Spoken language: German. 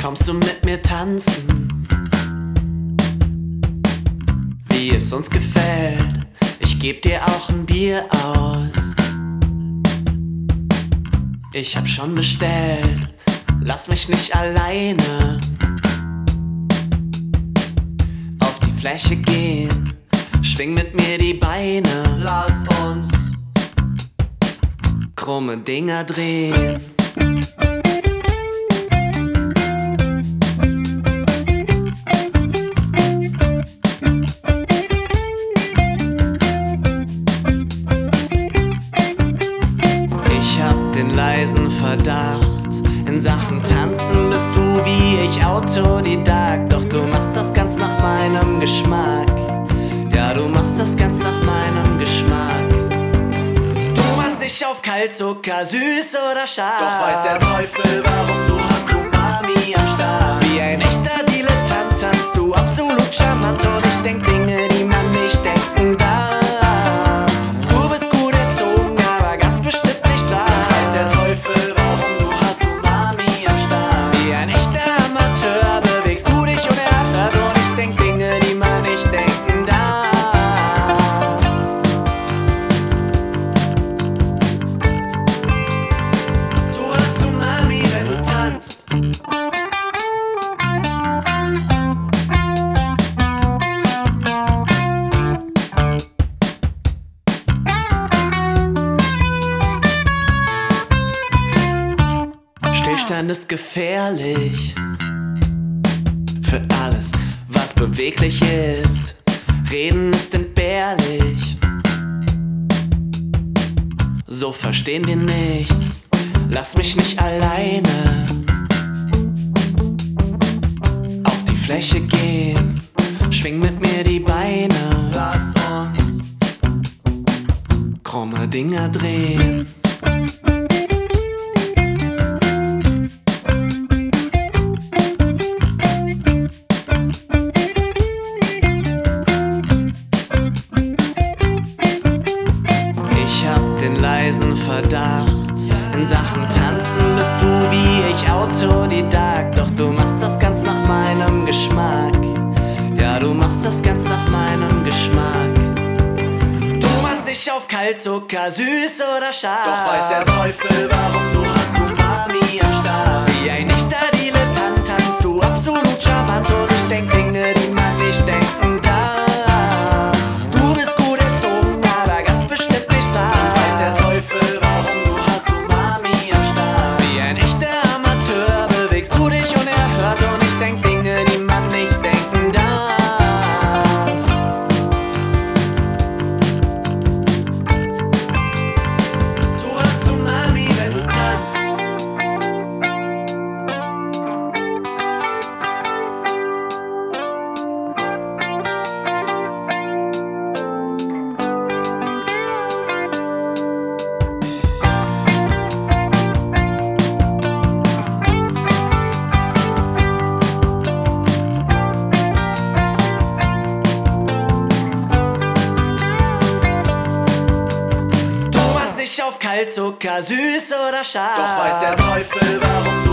Kommst du mit mir tanzen, wie es uns gefällt? Ich geb dir auch ein Bier aus. Ich hab schon bestellt, lass mich nicht alleine auf die Fläche gehen. Schwing mit mir die Beine, lass uns krumme Dinger drehen. Ich hab den leisen Verdacht, in Sachen Tanzen bist du wie ich Autodidakt. Doch du machst das ganz nach meinem Geschmack. Ja, du machst das ganz nach meinem Geschmack. Du machst dich auf Kaltzucker, süß oder scharf. Doch weiß der Teufel, warum du hast Umami am Start. Wie ein echter Dilettant tanzt du absolut charmant. Und ich denk Dinge, die man nicht denken darf. Du bist gut erzogen, aber ganz bestimmt nicht brav. Und weiß der Teufel, warum du hast Umami am Start. Wie ein echter Amateur bewegst du dich unerhört. Und ich denk Dinge, die man nicht denken darf. Du hast Umami, wenn du tanzt. Stillstand ist gefährlich für alles, was beweglich ist. Reden ist entbehrlich, so verstehen wir nichts. Lass mich nicht alleine auf die Fläche gehen. Schwing mit mir die Beine, lass uns krumme Dinger drehen. Ich hab den leisen Verdacht, in Sachen Tanzen bist du wie ich Autodidakt. Doch du machst das ganz nach meinem Geschmack. Ja, du machst das ganz nach meinem Geschmack. Du machst dich auf Kaltzucker, süß oder scharf. Doch weiß der Teufel, warum du hast Umami am Start. Wie ein echter Dilettant tanzt du absolut charmant. Und ich denk Dinge, die man nicht denken darf. Du bist gut erzogen, aber ganz bestimmt nicht brav. Und weiß der Teufel, warum du hast Umami am Start. Wie ein echter Amateur bewegst du dich unerhört. Und ich denk Dinge, die man nicht denken darf. Du hast Umami, wenn du tanzt. Du machst dich auf Kaltzucker, süß oder scharf. Doch weiß der Teufel, warum